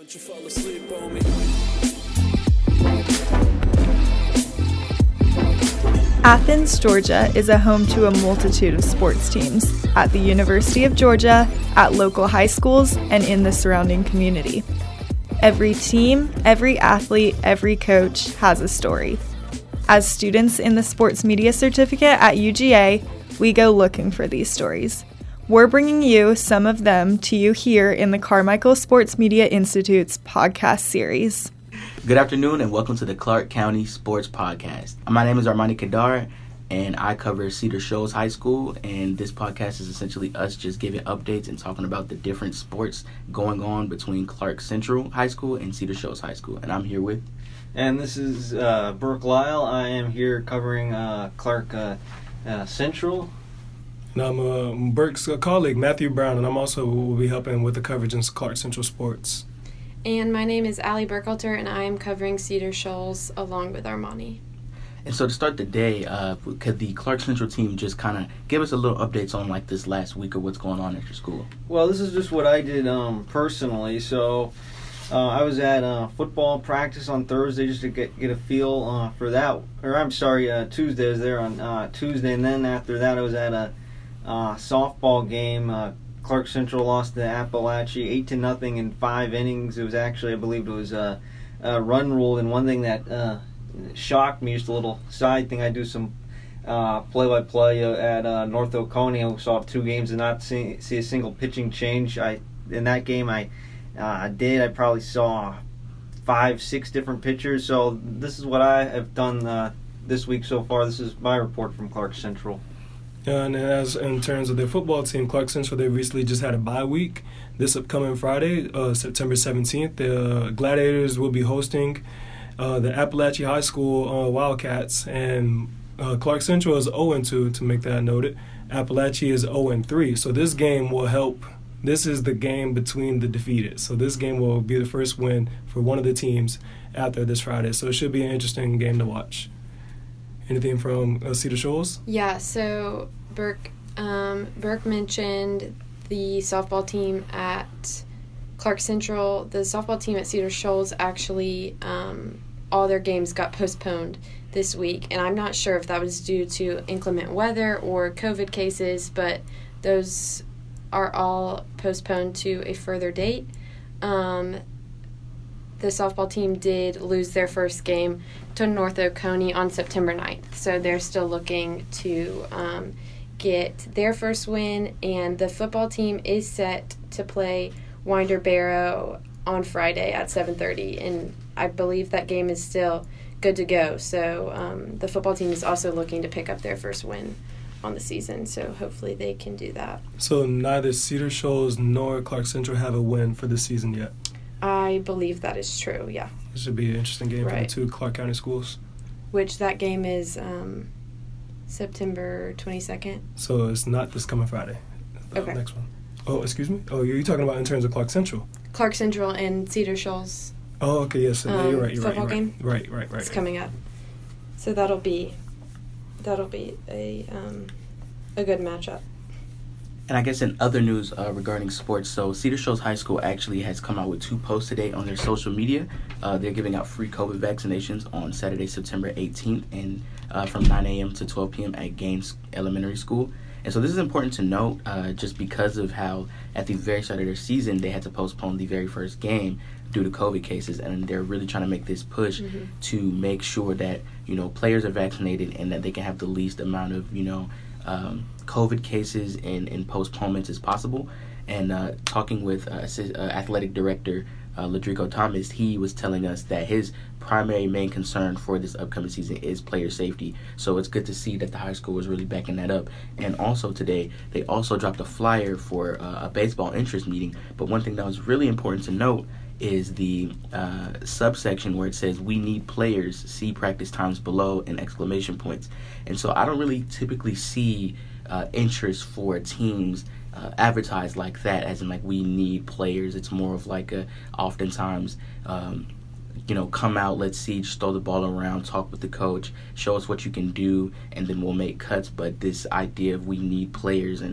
Don't you fall asleep on me. Athens, Georgia is a home to a multitude of sports teams at the University of Georgia, at local high schools, and in the surrounding community. Every team, every athlete, every coach has a story. As students in the Sports Media Certificate at UGA, we go looking for these stories. We're bringing you some of them to you here in the Carmichael Sports Media Institute's podcast series. Good afternoon and welcome to the Clark County Sports Podcast. My name is Armani Kadar and I cover Cedar Shoals High School, and this podcast is essentially us just giving updates and talking about the different sports going on between Clark Central High School and Cedar Shoals High School. And I'm here with... And this is Burke Lyle. I am here covering Clark Central. And I'm Burke's colleague, Matthew Brown, and I'm also will be helping with the coverage in Clark Central Sports. And my name is Allie Burkhalter, and I am covering Cedar Shoals along with Armani. And so to start the day, could the Clark Central team just kind of give us a little updates on like this last week or what's going on at your school? Well, this is just what I did personally. So I was at football practice on Thursday just to get a feel for that. Or I'm sorry, Tuesday. I was there on Tuesday, and then after that I was at a softball game. Clark Central lost to Appalachia 8-0 in 5 innings. It was actually, I believe it was a run rule. And one thing that shocked me, just a little side thing, I do some play-by-play at North Oconee. I saw 2 games and not see a single pitching change. In that game I probably saw 5-6 different pitchers. So this is what I have done this week so far. This is my report from Clark Central. And as in terms of their football team, Clark Central, they recently just had a bye week. This upcoming Friday, September 17th, the Gladiators will be hosting the Appalachia High School Wildcats. And Clark Central is 0-2, to make that noted. Appalachia is 0-3. So this game will help. This is the game between the defeated. So this game will be the first win for one of the teams after this Friday. So it should be an interesting game to watch. Anything from Cedar Shoals? Yeah, so Burke mentioned the softball team at Clark Central. The softball team at Cedar Shoals actually, all their games got postponed this week. And I'm not sure if that was due to inclement weather or COVID cases, but those are all postponed to a further date. The softball team did lose their first game to North Oconee on September 9th. So they're still looking to get their first win. And the football team is set to play Winder Barrow on Friday at 7:30. And I believe that game is still good to go. So the football team is also looking to pick up their first win on the season. So hopefully they can do that. So neither Cedar Shoals nor Clark Central have a win for the season yet? I believe that is true, yeah. This should be an interesting game for the 2 Clark County schools. Which that game is September 22nd. So it's not this coming Friday. Okay. Next one. Oh, excuse me? Oh, you're talking about in terms of Clark Central? Clark Central and Cedar Shoals. Oh, okay, yes. You're right. Football game? Right. It's coming up. So that'll be a good matchup. And I guess in other news regarding sports, so Cedar Shoals High School actually has come out with 2 posts today on their social media. They're giving out free COVID vaccinations on Saturday, September 18th, and from 9 a.m. to 12 p.m. at Gaines Elementary School. And so this is important to note just because of how at the very start of their season they had to postpone the very first game due to COVID cases, and they're really trying to make this push to make sure that, players are vaccinated and that they can have the least amount of, COVID cases and postponements as possible. And talking with athletic director Ladrico Thomas, he was telling us that his primary main concern for this upcoming season is player safety. So it's good to see that the high school was really backing that up. And also today, they also dropped a flyer for a baseball interest meeting. But one thing that was really important to note is the subsection where it says, "We need players, see practice times below," and exclamation points. And so I don't really typically see interest for teams advertised like that, as in like we need players. It's more of like oftentimes come out, let's see, just throw the ball around, talk with the coach, show us what you can do, and then we'll make cuts. But this idea of we need players and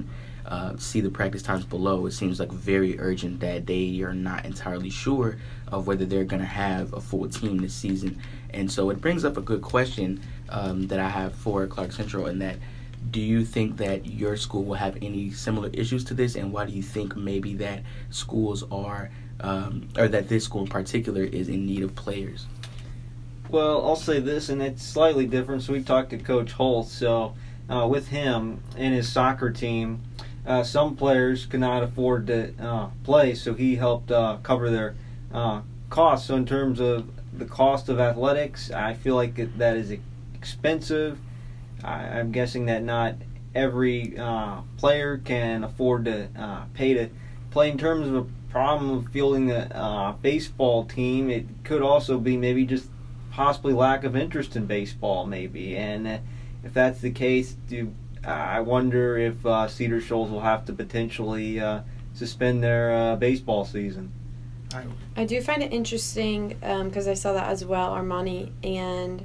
see the practice times below, it seems like very urgent that they are not entirely sure of whether they're going to have a full team this season. And so it brings up a good question that I have for Clark Central, in that, do you think that your school will have any similar issues to this, and why do you think maybe that schools are, or that this school in particular is in need of players? Well, I'll say this, and it's slightly different. So we talked to Coach Holt. So with him and his soccer team, some players could not afford to play, so he helped cover their costs. So in terms of the cost of athletics, I feel like that is expensive. I'm guessing that not every player can afford to pay to play. In terms of a problem of fielding the baseball team, it could also be maybe just possibly lack of interest in baseball, maybe. And if that's the case, I wonder if Cedar Shoals will have to potentially suspend their baseball season. I do find it interesting because I saw that as well, Armani, and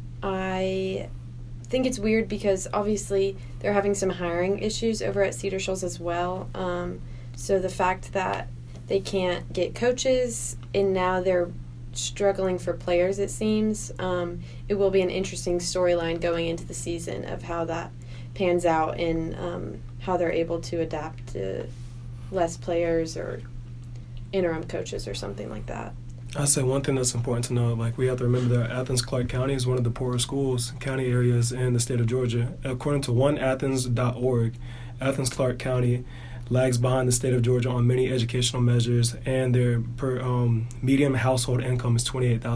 I think it's weird because obviously they're having some hiring issues over at Cedar Shoals as well. So the fact that they can't get coaches and now they're struggling for players, it seems, it will be an interesting storyline going into the season of how that pans out and how they're able to adapt to less players or interim coaches or something like that. I'd say one thing that's important to know, like, we have to remember that Athens-Clarke County is one of the poorer schools, county areas in the state of Georgia. According to oneathens.org, Athens-Clarke County lags behind the state of Georgia on many educational measures, and their median household income is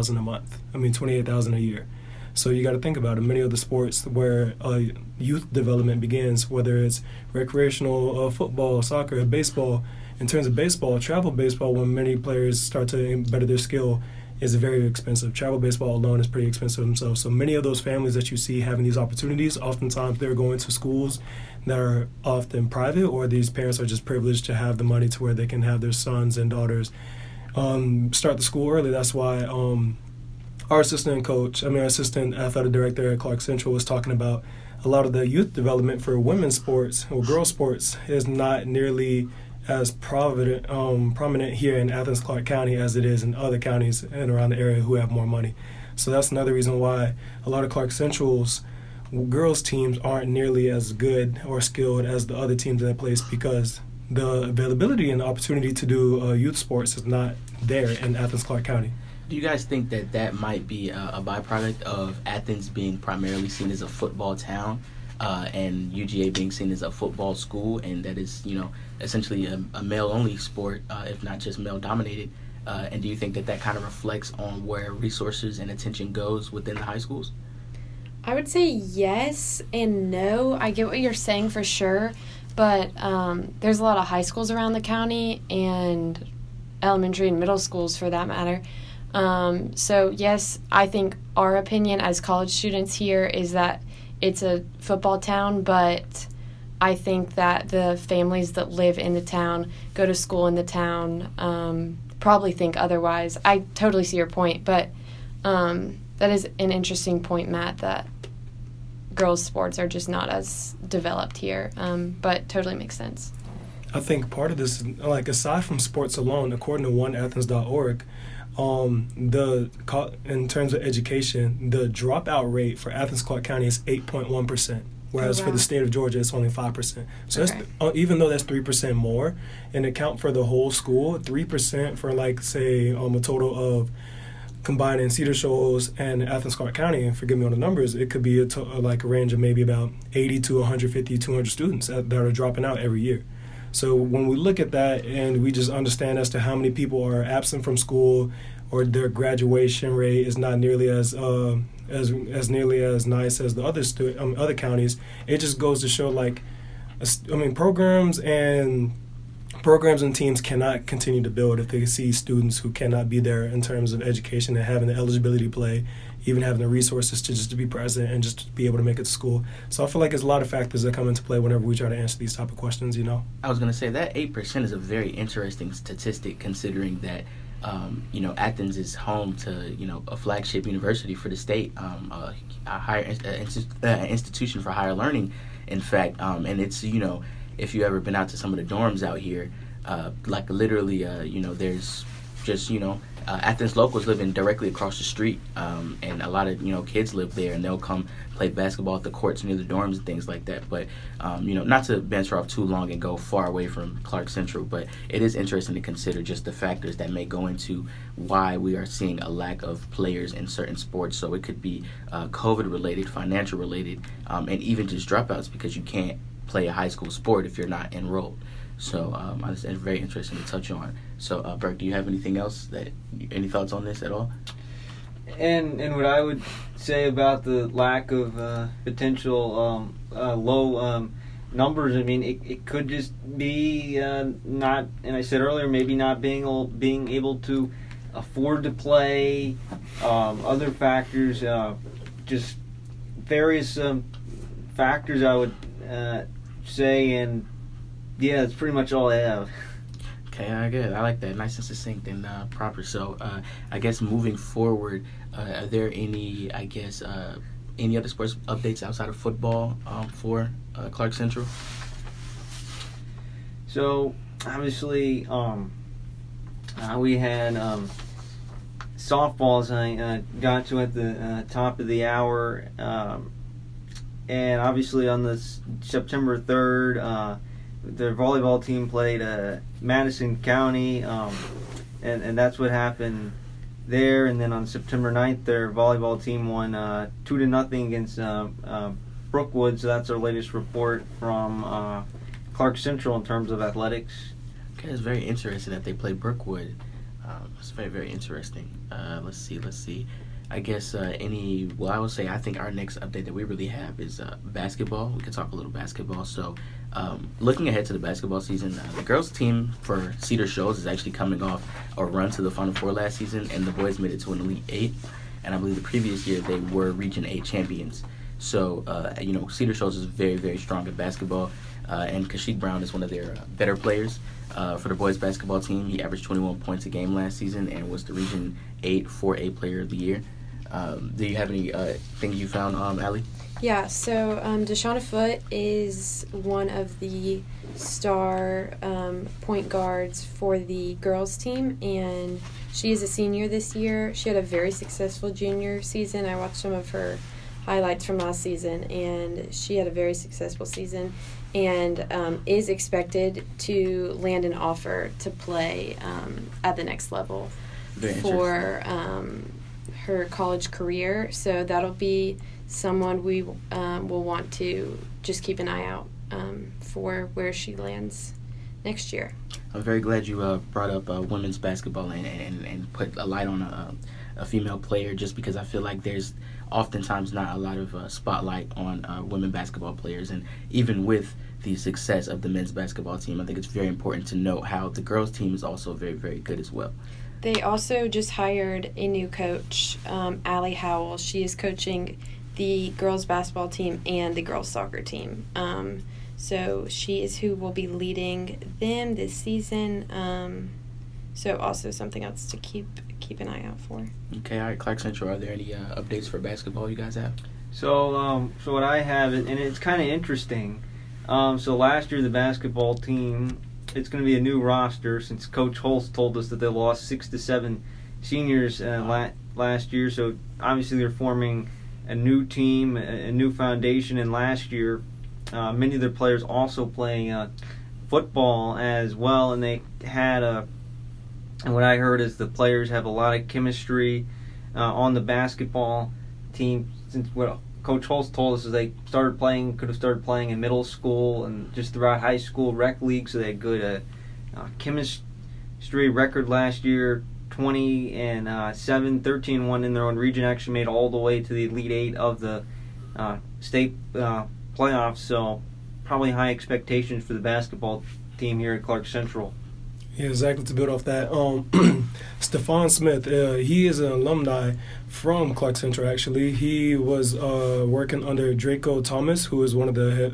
$28,000 a year. So you got to think about it. Many of the sports where youth development begins, whether it's recreational football, soccer, baseball. In terms of baseball, travel baseball, when many players start to better their skill, is very expensive. Travel baseball alone is pretty expensive themselves. So many of those families that you see having these opportunities, oftentimes they're going to schools that are often private, or these parents are just privileged to have the money to where they can have their sons and daughters start the school early. That's why our assistant athletic director at Clark Central was talking about a lot of the youth development for women's sports or girls sports is not nearly as prominent here in Athens-Clarke County as it is in other counties and around the area who have more money. So that's another reason why a lot of Clark Central's girls teams aren't nearly as good or skilled as the other teams in that place, because the availability and the opportunity to do youth sports is not there in Athens-Clarke County. Do you guys think that that might be a byproduct of Athens being primarily seen as a football town, and UGA being seen as a football school, and that is, essentially a male-only sport, if not just male-dominated? And do you think that that kind of reflects on where resources and attention goes within the high schools? I would say yes and no. I get what you're saying for sure, but there's a lot of high schools around the county and elementary and middle schools for that matter. So yes, I think our opinion as college students here is that it's a football town, but I think that the families that live in the town, go to school in the town, probably think otherwise. I totally see your point, but that is an interesting point, Matt, that girls' sports are just not as developed here, but totally makes sense. I think part of this, like, aside from sports alone, according to oneathens.org, in terms of education, the dropout rate for Athens-Clarke County is 8.1%, whereas for the state of Georgia, it's only 5%. So okay. That's, even though that's 3% more, and account for the whole school, 3% for, like, say, a total of combining Cedar Shoals and Athens-Clarke County, and forgive me on the numbers, it could be a range of maybe about 80 to 150, 200 students that are dropping out every year. So when we look at that and we just understand as to how many people are absent from school, or their graduation rate is not nearly as nearly as nice as the other counties, it just goes to show, programs and teams cannot continue to build if they see students who cannot be there in terms of education and having the eligibility to play, even having the resources to be present and just to be able to make it to school. So I feel like there's a lot of factors that come into play whenever we try to answer these type of questions, I was going to say that 8% is a very interesting statistic, considering that, Athens is home to, a flagship university for the state, a higher institution for higher learning, in fact, and it's, if you ever been out to some of the dorms out here, like literally, there's just, Athens locals living directly across the street, and a lot of, kids live there, and they'll come play basketball at the courts near the dorms and things like that. But, not to venture off too long and go far away from Clark Central, but it is interesting to consider just the factors that may go into why we are seeing a lack of players in certain sports. So it could be COVID-related, financial-related, and even just dropouts because you can't play a high school sport if you're not enrolled. So it's very interesting to touch on. So, Burke, do you have anything else? Any thoughts on this at all? And what I would say about the lack of potential low numbers, I mean, it could just be not, and I said earlier, maybe not being able to afford to play, other factors, just various factors I would say, and yeah, that's pretty much all I have. Okay, good. I like that. Nice and succinct and proper. So, I guess moving forward, are there any other sports updates outside of football for Clark Central? So, obviously, we had softball, as I got to at the top of the hour, and obviously on this September 3rd, their volleyball team played Madison County, and that's what happened there. And then on September 9th, their volleyball team won 2-0 against Brookwood. So that's our latest report from Clark Central in terms of athletics. Okay, it's very interesting that they play Brookwood. It's very, very interesting. Let's see. I guess I would say I think our next update that we really have is basketball. We can talk a little basketball. So, looking ahead to the basketball season, the girls team for Cedar Shoals is actually coming off a run to the Final Four last season, and the boys made it to an Elite Eight. And I believe the previous year they were Region 8 champions. So, Cedar Shoals is very, very strong at basketball, and Kashiq Brown is one of their better players. For the boys basketball team, he averaged 21 points a game last season and was the Region 8 4A Player of the Year. Do you have any things you found, Allie? Yeah, so Deshauna Foote is one of the star point guards for the girls team, and she is a senior this year. She had a very successful junior season. I watched some of her highlights from last season, and she had a very successful season and is expected to land an offer to play at the next level for her college career. So that'll be someone we will want to just keep an eye out for where she lands next year. I'm very glad you brought up women's basketball and put a light on a female player, just because I feel like there's oftentimes not a lot of spotlight on women basketball players. And even with the success of the men's basketball team, I think it's very important to note how the girls team is also very, very good as well. They also just hired a new coach, Allie Howell. She is coaching the girls basketball team and the girls soccer team. So she is who will be leading them this season. So also something else to keep an eye out for. Okay, all right, Clark Central, are there any updates for basketball you guys have? So what I have, and it's kind of interesting. So last year the basketball team, it's going to be a new roster since Coach Holst told us that they lost 6 to 7 seniors last year. So obviously they're forming a new team, a new foundation. And last year, many of their players also playing football as well, and they had and what I heard is the players have a lot of chemistry on the basketball team. Since what Coach Holst told us is they could have started playing in middle school and just throughout high school rec league, so they had good chemistry record last year, 20-7, 13-1 in their own region. Actually made all the way to the Elite Eight of the state playoffs. So probably high expectations for the basketball team here at Clark Central. Yeah, exactly. To build off that, Stephon Smith, he is an alumni from Clark Central. Actually, he was working under Draco Thomas, who was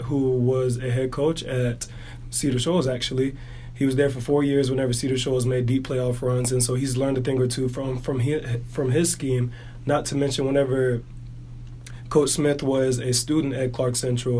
a head coach at Cedar Shoals. Actually, he was there for 4 years whenever Cedar Shoals made deep playoff runs, and so he's learned a thing or two from his scheme. Not to mention, whenever Coach Smith was a student at Clark Central,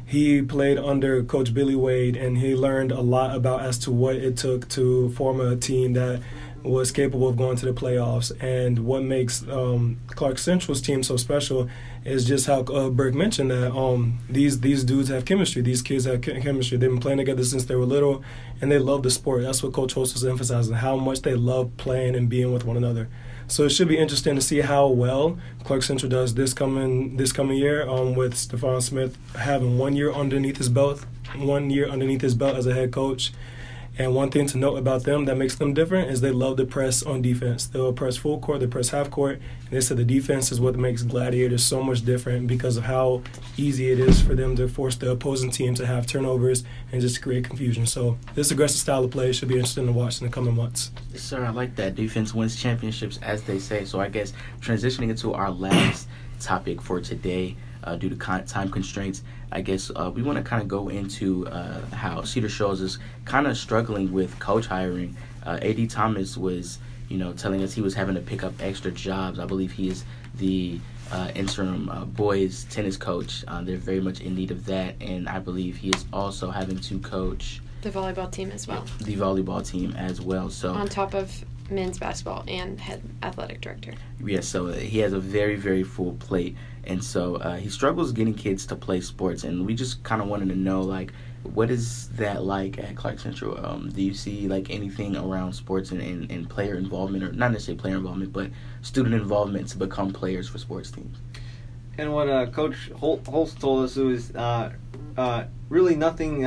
he played under Coach Billy Wade, and he learned a lot about as to what it took to form a team that was capable of going to the playoffs. And what makes Clark Central's team so special is just how Burke mentioned that these dudes have chemistry. These kids have chemistry. They've been playing together since they were little, and they love the sport. That's what Coach Holst was emphasizing, how much they love playing and being with one another. So it should be interesting to see how well Clark Central does this coming year, with Stephon Smith having 1 year underneath his belt as a head coach. And one thing to note about them that makes them different is they love to press on defense. They'll press full court, they press half court. And they said the defense is what makes Gladiators so much different because of how easy it is for them to force the opposing team to have turnovers and just create confusion. So this aggressive style of play should be interesting to watch in the coming months. Yes, sir. I like that. Defense wins championships, as they say. So I guess transitioning into our last topic for today, due to time constraints, I guess we want to kind of go into how Cedar Shoals is kind of struggling with coach hiring. A.D. Thomas was, telling us he was having to pick up extra jobs. I believe he is the interim boys tennis coach. They're very much in need of that, and I believe he is also having to coach the volleyball team as well. The volleyball team as well. So on top of men's basketball and head athletic director. Yes, so he has a very, very full plate. And so he struggles getting kids to play sports. And we just kind of wanted to know, what is that like at Clark Central? Do you see, anything around sports and player involvement, or not necessarily player involvement, but student involvement to become players for sports teams? And what Coach Holst told us, it was really nothing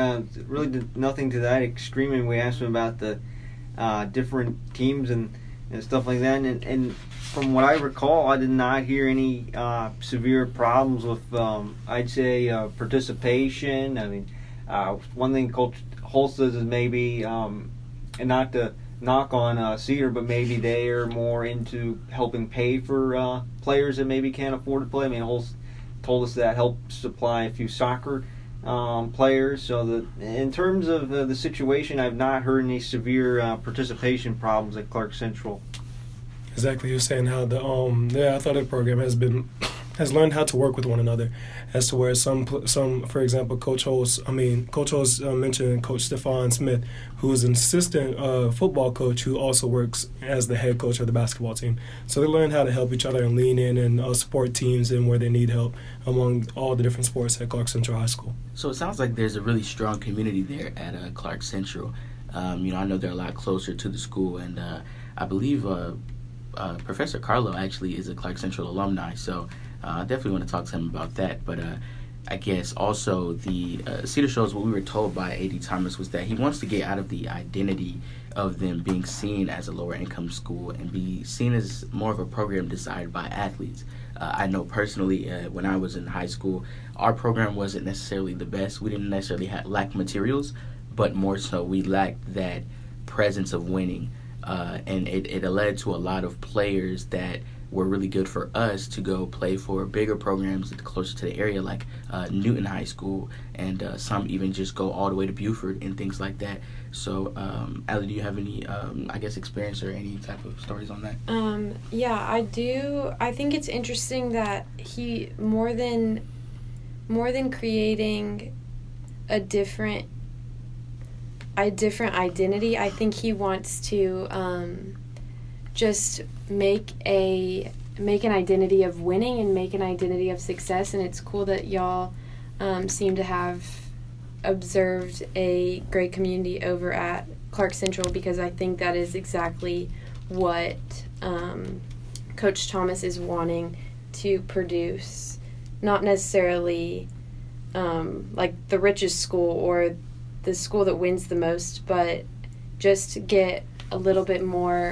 to that extreme. And we asked him about the different teams and stuff like that. And from what I recall, I did not hear any severe problems with, I'd say, participation. I mean, one thing Coach Holst says is maybe, and not to knock on Cedar, but maybe they are more into helping pay for players that maybe can't afford to play. I mean, Holst told us that helped supply a few soccer players. So that in terms of the situation, I've not heard any severe participation problems at Clark Central. Exactly, you're saying how the athletic program has learned how to work with one another, as to where some for example, Coach Holst mentioned Coach Stephon Smith, who is an assistant football coach who also works as the head coach of the basketball team. So they learn how to help each other and lean in and support teams in where they need help among all the different sports at Clark Central High School. So it sounds like there's a really strong community there at Clark Central. I know they're a lot closer to the school, and I believe Professor Carlo actually is a Clark Central alumni, so I definitely want to talk to him about that. But I guess also the Cedar Shoals, what we were told by A.D. Thomas was that he wants to get out of the identity of them being seen as a lower income school and be seen as more of a program designed by athletes. I know personally when I was in high school, our program wasn't necessarily the best. We didn't necessarily lack materials, but more so we lacked that presence of winning. And it led to a lot of players that were really good for us to go play for bigger programs closer to the area, like Newton High School, and some even just go all the way to Buford and things like that. So, Allie, do you have any, experience or any type of stories on that? Yeah, I do. I think it's interesting that he, more than creating a different identity, I think he wants to just make an identity of winning and make an identity of success. And it's cool that y'all seem to have observed a great community over at Clark Central, because I think that is exactly what Coach Thomas is wanting to produce. Not necessarily like the richest school or the school that wins the most, but just get a little bit more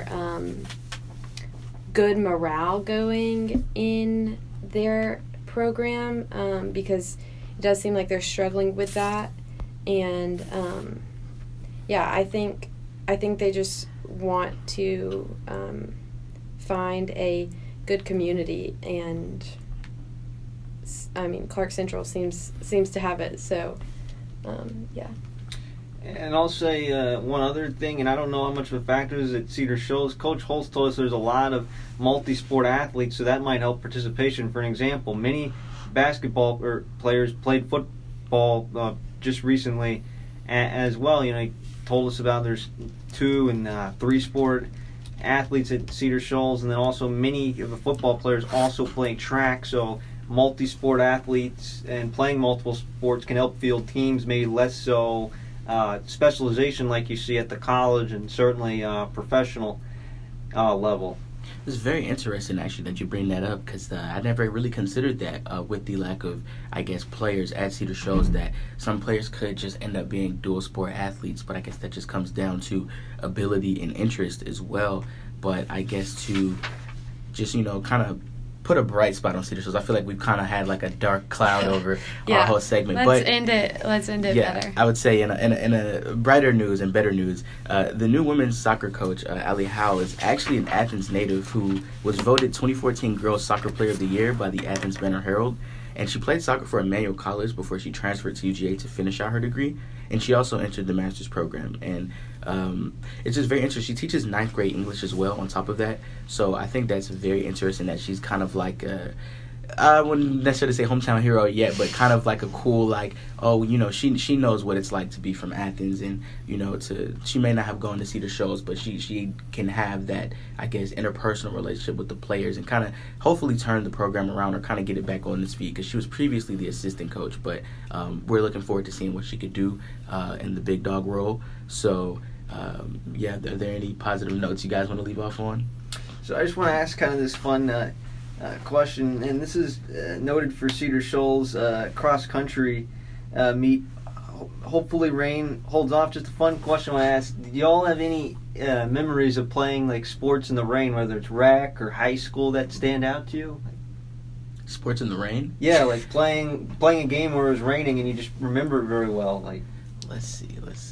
good morale going in their program, because it does seem like they're struggling with that. And I think they just want to find a good community, and I mean Clark Central seems to have it. So yeah. And I'll say one other thing, and I don't know how much of a factor is at Cedar Shoals. Coach Holst told us there's a lot of multi-sport athletes, so that might help participation. For an example, many basketball players played ball just recently as well. He told us about there's 2 and 3 sport athletes at Cedar Shoals, and then also many of the football players also play track. So multi-sport athletes and playing multiple sports can help field teams, maybe less so specialization like you see at the college and certainly professional level. It's very interesting, actually, that you bring that up, because I never really considered that with the lack of, I guess, players at Cedar Shoals, that some players could just end up being dual sport athletes, but I guess that just comes down to ability and interest as well. But I guess to just, kind of put a bright spot on Cedar Shoals, I feel like we've kind of had like a dark cloud over our whole segment. Let's end it better. I would say in a brighter news and better news, the new women's soccer coach, Ali Howe, is actually an Athens native who was voted 2014 Girls Soccer Player of the Year by the Athens Banner-Herald. And she played soccer for Emmanuel College before she transferred to UGA to finish out her degree. And she also entered the master's program. And it's just very interesting. She teaches 9th grade English as well on top of that. So I think that's very interesting that she's kind of like I wouldn't necessarily say hometown hero yet, but kind of like a cool, like, she knows what it's like to be from Athens, and she may not have gone to Cedar Shoals, but she can have that, I guess, interpersonal relationship with the players and kind of hopefully turn the program around or kind of get it back on its feet, because she was previously the assistant coach, but we're looking forward to seeing what she could do in the big dog role. So are there any positive notes you guys want to leave off on? So I just want to ask kind of this fun question, and this is noted for Cedar Shoals cross-country meet. Hopefully rain holds off. Just a fun question I asked. Do y'all have any memories of playing like sports in the rain, whether it's rec or high school, that stand out to you? Sports in the rain? Yeah, like playing a game where it was raining and you just remember it very well. Like, Let's see.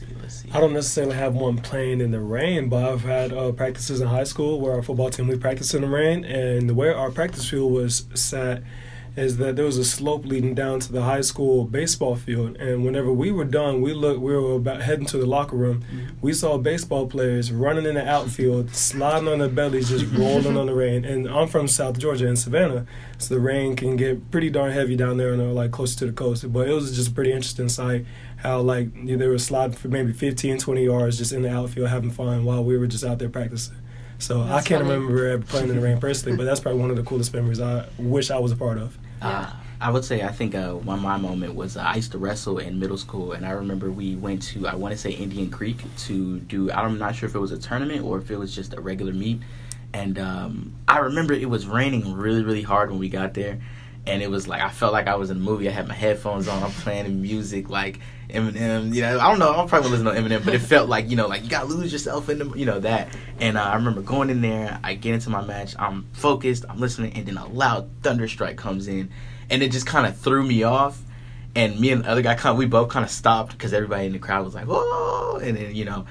I don't necessarily have one playing in the rain, but I've had practices in high school where our football team, we practiced in the rain, and the way our practice field was set is that there was a slope leading down to the high school baseball field, and whenever we were done, we were about heading to the locker room. We saw baseball players running in the outfield, sliding on their bellies, just rolling on the rain. And I'm from South Georgia in Savannah, so the rain can get pretty darn heavy down there and like close to the coast. But it was just a pretty interesting sight how they were sliding for maybe 15, 20 yards just in the outfield having fun while we were just out there practicing. So I can't remember ever playing in the rain personally, but that's probably one of the coolest memories I wish I was a part of. I would say, I think one of my moment was I used to wrestle in middle school, and I remember we went to, I want to say, Indian Creek to do, I'm not sure if it was a tournament or if it was just a regular meet. And I remember it was raining really, really hard when we got there. And it was like, I felt like I was in a movie. I had my headphones on. I'm playing music like Eminem. I don't know. I'm probably listening to Eminem, but it felt like, like you got to lose yourself in the, that. And I remember going in there. I get into my match. I'm focused. I'm listening. And then a loud thunder strike comes in. And it just kind of threw me off. And me and the other guy, we both kind of stopped because everybody in the crowd was like, whoa. And then,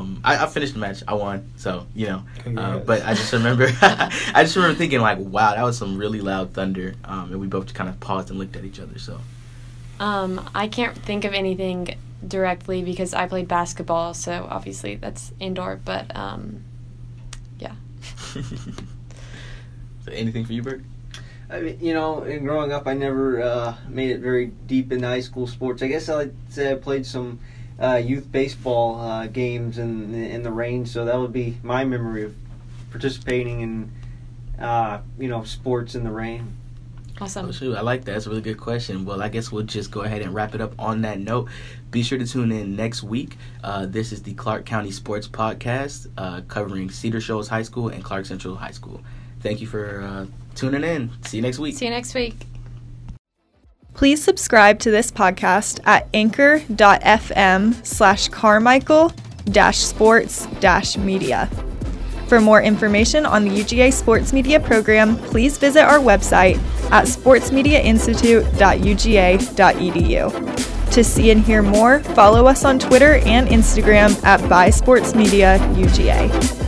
I finished the match. I won. So, but I just remember thinking like, wow, that was some really loud thunder. And we both just kind of paused and looked at each other. So, I can't think of anything directly because I played basketball. So obviously that's indoor, but yeah. So anything for you, Bert? I mean, in growing up, I never made it very deep into high school sports. I guess I'd say I played some youth baseball games in the rain, so that would be my memory of participating in, sports in the rain. Awesome. Oh, shoot, I like that. That's a really good question. Well, I guess we'll just go ahead and wrap it up on that note. Be sure to tune in next week. This is the Clark County Sports Podcast covering Cedar Shoals High School and Clark Central High School. Thank you for tuning in. See you next week. See you next week. Please subscribe to this podcast at anchor.fm/Carmichael-sports-media. For more information on the UGA Sports Media Program, please visit our website at sportsmediainstitute.uga.edu. To see and hear more, follow us on Twitter and Instagram at BySportsMediaUGA.